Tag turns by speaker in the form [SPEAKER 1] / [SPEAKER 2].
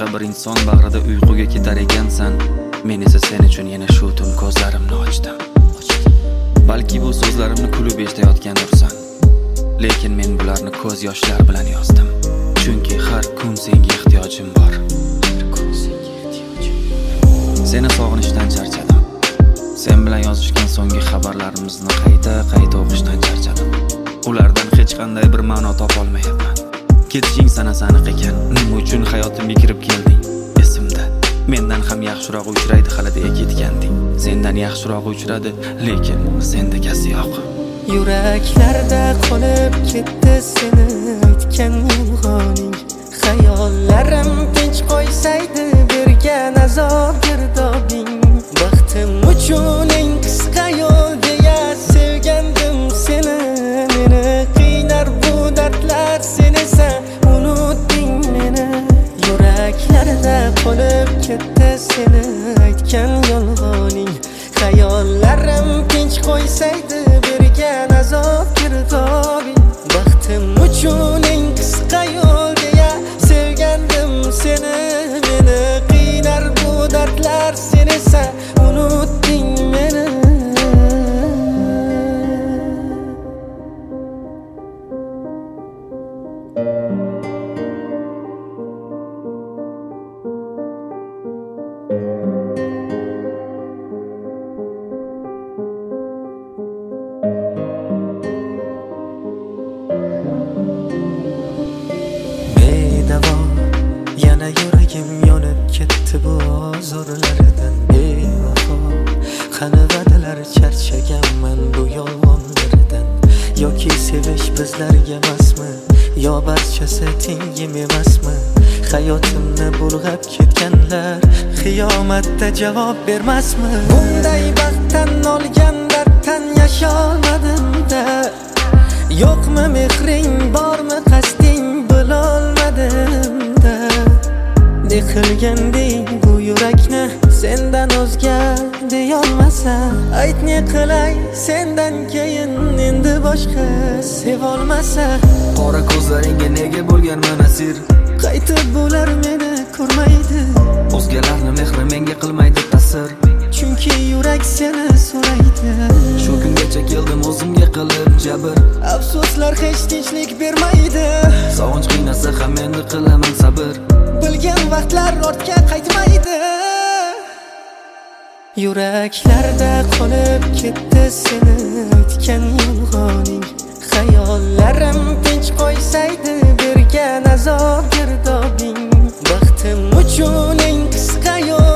[SPEAKER 1] boshqa bir inson bag'rida uyquga ketar ekansan. Men esa sen uchun yana shu tun ko'zlarimni ochdim. Balki bu so'zlarimni kulib eshitayotgandirsan, lekin men bularni ko'z yoshlar bilan yozdim. Chunki har kun senga ehtiyojim bor. Seni sog'inishdan charchadim. Sen bilan yozishgan so'nggi xabarlarimizni qayta o'qishdan charchadim. Ulardan hech qanday bir ma'no topa olmayapman. Ketishing sanasi aniq ekan. Nima uchun hayotimga kirib kelding? Esimda. Mendan ham yaxshiroq uchraydi hali deya ketganding. Sendan yaxshiroq uchradi, lekin sendagasi yo'q.
[SPEAKER 2] Yuraklarda qolib ketdi seni aytgan yolg'oning. Xayollarim tinch qo'ysaydi bergan azob girdobing. Baxtim uchun eng qisqa yo'l deya sevgandim seni. Meni qiynar bu dardlar, sen esa unutding meni. Yuraklarda qolib ketdi seni aytgan yolg'oning. Xayollarim tinch qo'ysaydi bergan azob girdobing. Baxtim uchun eng qisqa yo'l deya sevgandim seni. Meni qiynar bu dardlar, sen esa unutding meni. Yana yuragim yonib ketdi bu ozorlardan bevafo. Qani va'dalar, charchaganman bu yolg'onlardan. Yoki sevish bizlarga emasmi, yo barchasi tengim emasmi? Hayotimni bulg'ab ketganlar qiyomatda javob bermasmi? Bunday baxtdan olgan darddan yasholmadim-da. Yo'qmi mehring, bormi qasding, bilolmadim-da. Qilganding bu yurakni sendan o'zga deyolmasa, ayt ne qilay sendan keyin endi boshqa sevolmasa.
[SPEAKER 1] Qora ko'zlaringga nega bo'lganman asir?
[SPEAKER 2] Qaytib bular meni ko'rmaydi.
[SPEAKER 1] O'zgalarni mehri menga qilmaydi ta'sir.
[SPEAKER 2] Chunki yurak seni so'raydi.
[SPEAKER 1] Shu kungacha keldim o'zimga qilib jabr.
[SPEAKER 2] Afsuslar hech tinchlik bermaydi.
[SPEAKER 1] Sog'inch qiynasa ham endi qilaman sabr.
[SPEAKER 2] Bilgan vaqtlar ortga qaytmaydi. Yuraklarda qolib ketdi seni aytgan yolg'oning. Xayollarim tinch qo'ysaydi bergan azob girdobing. Baxtim uchun eng qisqa yo'l